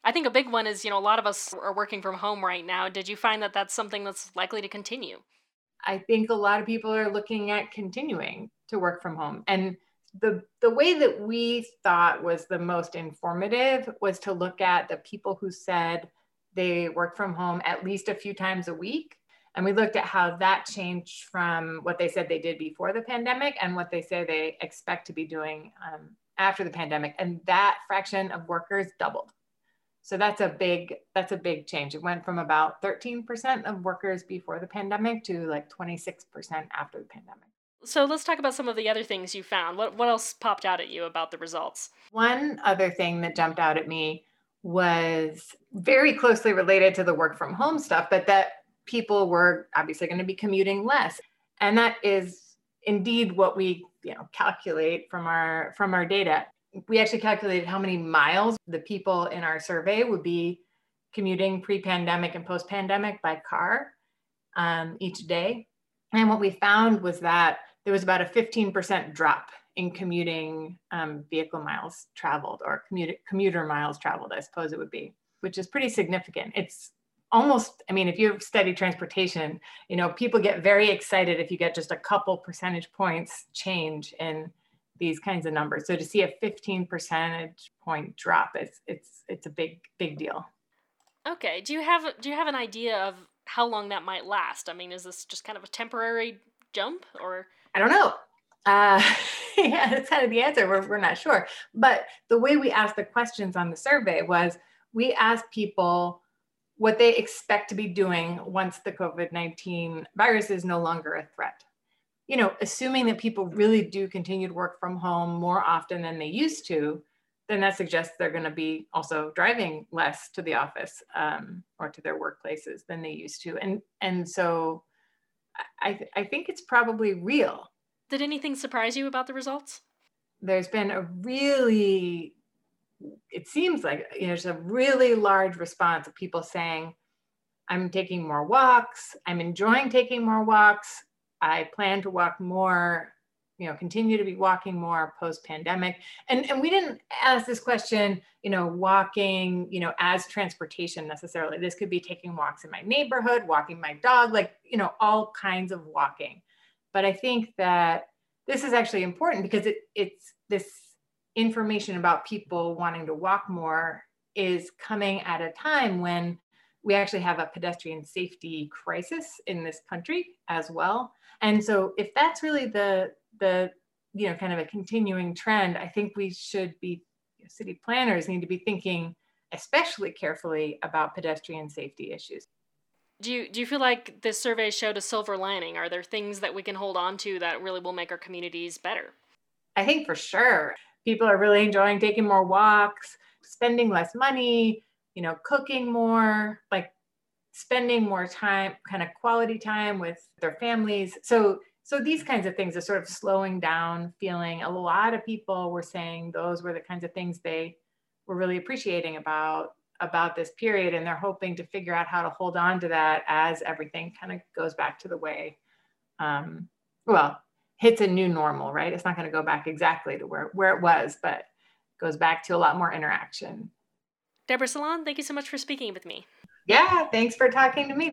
I think a big one is, a lot of us are working from home right now. Did you find that that's something that's likely to continue? I think a lot of people are looking at continuing to work from home. And the way that we thought was the most informative was to look at the people who said they work from home at least a few times a week. And we looked at how that changed from what they said they did before the pandemic and what they say they expect to be doing after the pandemic. And that fraction of workers doubled. So that's a big change. It went from about 13% of workers before the pandemic to like 26% after the pandemic. So let's talk about some of the other things you found. What else popped out at you about the results? One other thing that jumped out at me was very closely related to the work from home stuff, but that people were obviously going to be commuting less. And that is indeed what we, calculate from our data. We actually calculated how many miles the people in our survey would be commuting pre-pandemic and post-pandemic by car each day. And what we found was that there was about a 15% drop in commuting vehicle miles traveled, or commuter miles traveled, I suppose it would be, which is pretty significant. It's almost, I mean, if you've studied transportation, people get very excited if you get just a couple percentage points change in these kinds of numbers. So to see a 15 percentage point drop, it's a big deal. Okay. Do you have an idea of how long that might last? I mean, is this just kind of a temporary jump or I don't know. Uh, yeah, that's kind of the answer. We're not sure. But the way we asked the questions on the survey was we asked people what they expect to be doing once the COVID-19 virus is no longer a threat. Assuming that people really do continue to work from home more often than they used to, then that suggests they're going to be also driving less to the office or to their workplaces than they used to. And so I think it's probably real. did anything surprise you about the results? There's been it seems like, there's a really large response of people saying, I'm taking more walks, I'm enjoying taking more walks, I plan to walk more, continue to be walking more post pandemic. And we didn't ask this question, walking, as transportation necessarily. This could be taking walks in my neighborhood, walking my dog, like, all kinds of walking. But I think that this is actually important because it's this information about people wanting to walk more is coming at a time when we actually have a pedestrian safety crisis in this country as well. And so if that's really the kind of a continuing trend, I think we should be, city planners need to be thinking especially carefully about pedestrian safety issues. Do you feel like this survey showed a silver lining? Are there things that we can hold on to that really will make our communities better? I think for sure people are really enjoying taking more walks, spending less money, cooking more, like spending more time, kind of quality time with their families. So these kinds of things are sort of slowing down feeling. A lot of people were saying those were the kinds of things they were really appreciating about this period, and they're hoping to figure out how to hold on to that as everything kind of goes back to the way, um, well, hits a new normal, right? It's not going to go back exactly to where it was, but goes back to a lot more interaction. Deborah Salon, thank you so much for speaking with me. Yeah, thanks for talking to me.